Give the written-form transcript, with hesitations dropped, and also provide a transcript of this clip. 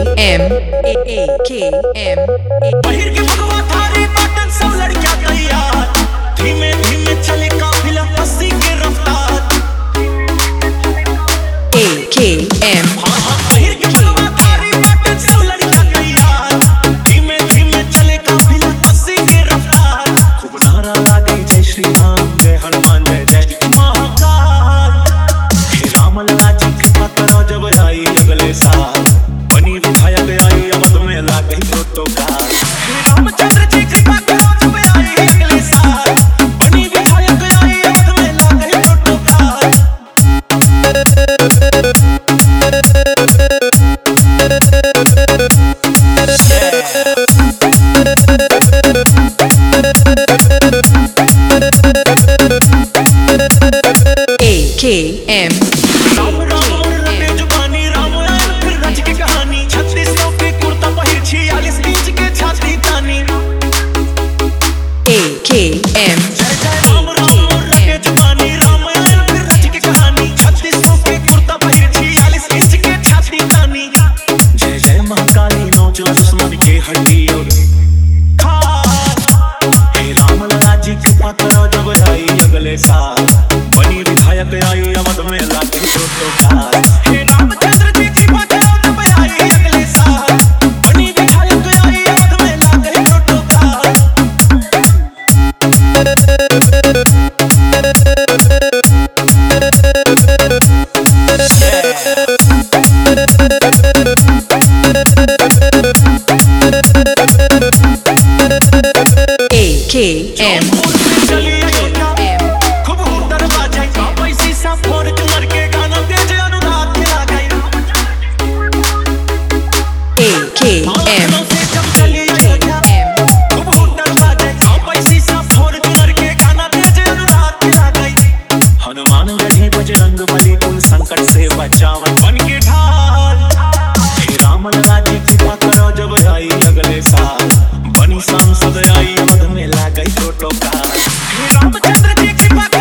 M AKM पहिर के भगवा थारी बटन सब लड़कियां तैयार धीमे धीमे चले काफिला अस्सी के रफ्तार AKM पहिर के भगवा थारी बटन सब लड़कियां तैयार धीमे धीमे चले काफिला अस्सी के रफ्तार खूब नारा लागे जय श्री राम जय हनुमान जय जय महाकाल हे राम लला जी कृपा करो जब आई अगले साल बनी विधायक आई अवध में लागे प्रोटोकॉल हे रामचंद्र जी कृपा करो जब आई अगले साल बनी विधायक आई अवध में लागे प्रोटोकॉल AKM राम राम रटे जुबानी राम आयल फिर रच के कहानी 3600 के कुर्ता पहिर 46 इंच के छाती तानी AKM जय जय राम राम रटे जुबानी राम आयल फिर रच के कहानी 3600 के कुर्ता पहिर 46 इंच के छाती तानी जय जय महाकाली नोच दुश्मन के हड्डी और खाल हे राम लला जी कृपा करो जब आई अगले साल बनी विधायक आई अवध में लागे प्रोटोकॉल हे रामचंद्र जी कृपा करो जब आई अगले साल बनी विधायक आई अवध में लागे प्रोटोकॉल AKM चली अयोध्या खूब हुटर बाजाई पैसी सा फॉर्च्यूनर के गाना तेज अनुराग के लगाई AKM जब चली अयोध्या खूब हुटर बाजाई पैसी सा फॉर्च्यूनर के गाना तेज अनुराग के लगाई हनुमान गढ़ी बजरंग बली उन संकट से बचावन बन के ढाल हे राम लला जी कृपा करो जब आई अगले साल बनी सांसद आई अवध में लागे प्रोटोकॉल हे रामचंद्र जी कृपा